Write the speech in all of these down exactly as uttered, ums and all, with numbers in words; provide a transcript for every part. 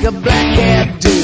like a black cat do.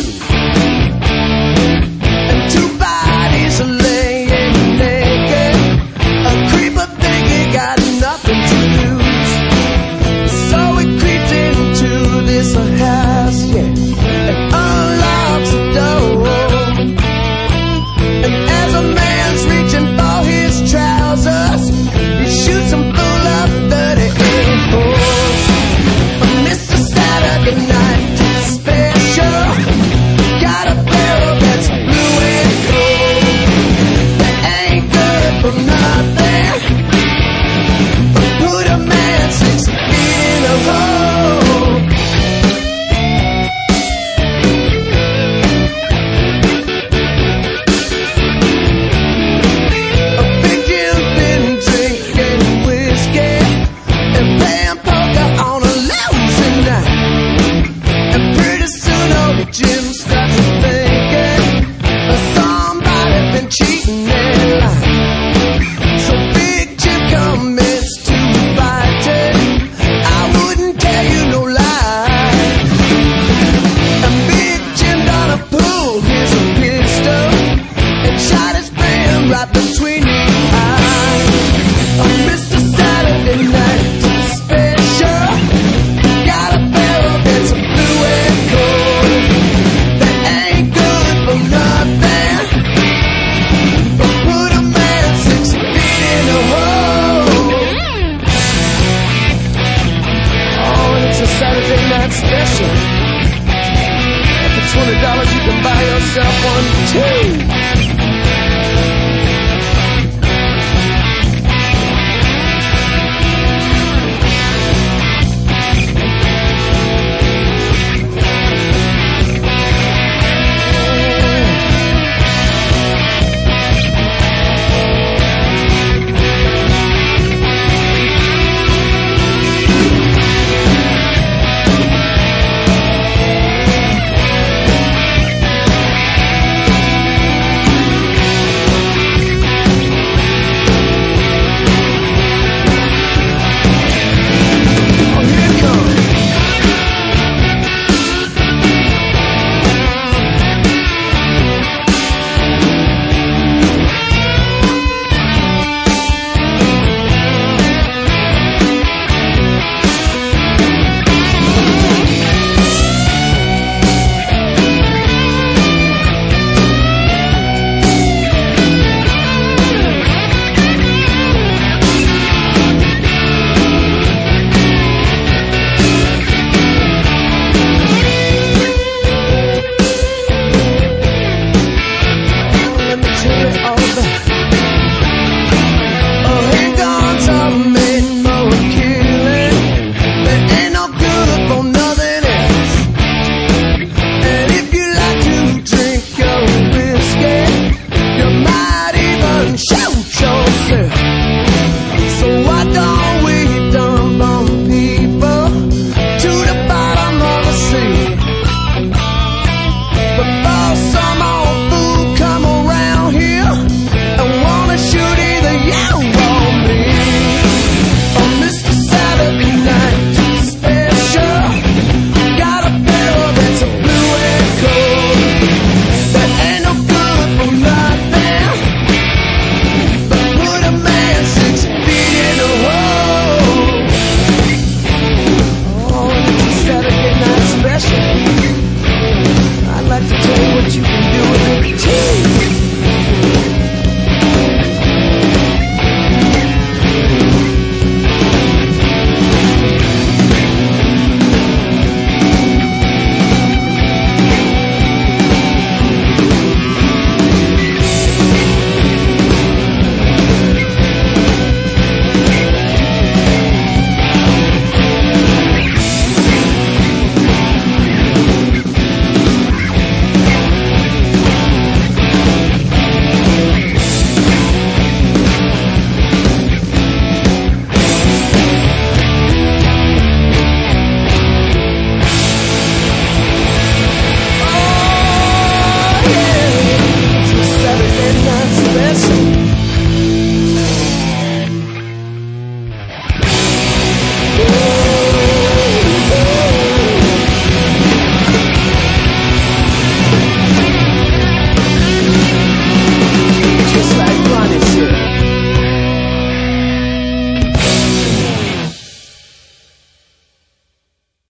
And two bodies are laying naked. A creeper thinking got nothing to lose. So we creeped into this house, yeah, and unlocks the door. And as a man's reaching for his trousers, he shoots him full of thirty-eight holes. Mister Saturday Night Special got a barrel that's blue and gold. That ain't good for nothing. Put a man six feet in a hole. A victim's been drinking whiskey and playing poker on a lousy night. And pretty soon old Jim starts thinking somebody been cheating and lying. So Big Jim commits to fighting. I wouldn't tell you no lie. And Big Jim gonna pull his pistol and shot his friend right between the eyes. Oh, Mister Saturday Night Special got a barrel that's blue and gold. That ain't good for nothing. But put a man six feet in a hole. Oh, and it's a Saturday Night Special. For twenty dollars you can buy yourself one